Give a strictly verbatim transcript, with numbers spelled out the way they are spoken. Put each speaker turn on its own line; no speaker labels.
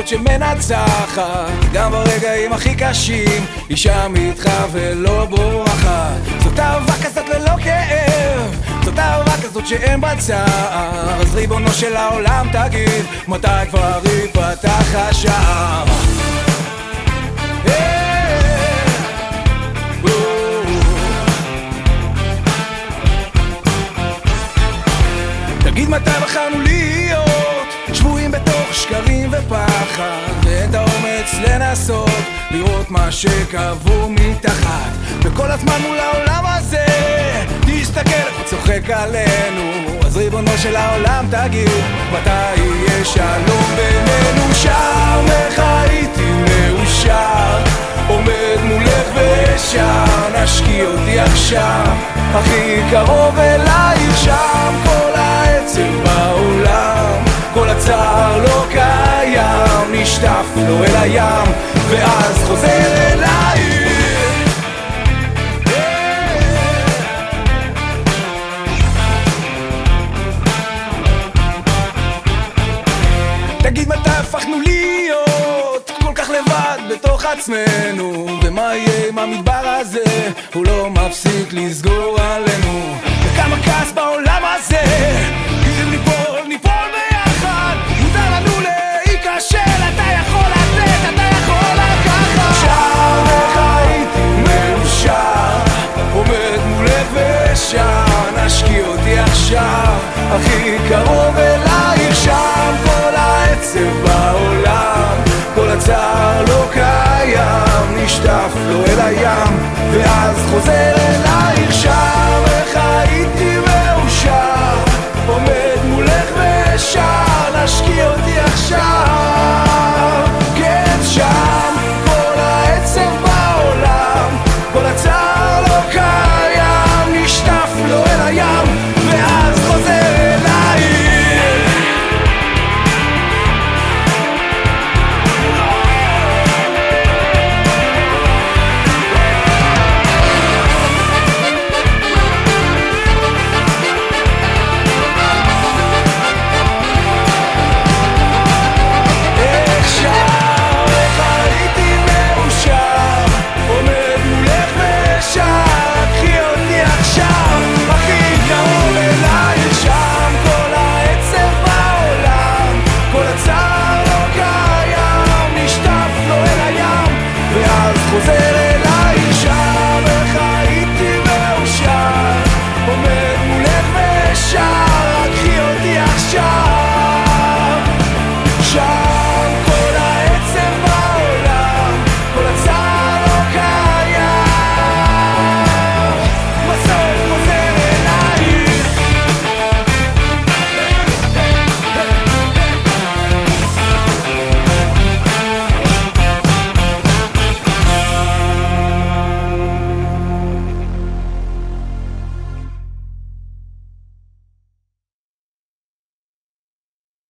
זאת שמנצחת גם ברגעים הכי קשים, היא שם איתך ולא בורחת. זאת אהבה כזאת ללא כאב, זאת אהבה כזאת שאין בה צער. אז ריבונו של העולם תגיד, מתי כבר ייפתח השער? תגיד מתי בחרנו להיות שבויים בתוך שקרים ופחד, ואין את האומץ לנסות לראות מה שקבעו מתחת. וכל הזמן מול העולם הזה תסתכל איך הוא צוחק עלינו. אז ריבונו של העולם תגיד, מתי יהיה שלום בינינו? שם איך הייתי מאושר, עומד מולך ושר, נשקיע אותי עכשיו הכי קרוב אלייך. שם כל העצב בעולם, כל הצער לא קיים, נשטף לו אל הים ואז חוזר אלייך. תגיד מתי הפכנו להיות כל כך לבד בתוך עצמנו, ומה יהיה עם המדבר הזה, הוא לא מפסיק לסגור עלינו. וכמה כעס בעולם הזה, אם ניפול, ניפול ביחד. מותר לנו להיכשל, אתה יכול לתת, אתה יכול לקחת. שם איך הייתי מאושר, עומד מולך ושר, נשקיע אותי עכשיו הכי קרוב אלייך. שם כל העצב בעולם, כל הצער לא קיים, נשטף לו אל הים ואז חוזר אלייך. שם איך הייתי מאושר, עומד מולך ושר, נשקיע אותי עכשיו. כן, שם כל העצב בעולם, כל הצער לא קיים, נשטף לו אל הים ואז חוזר אלייך. José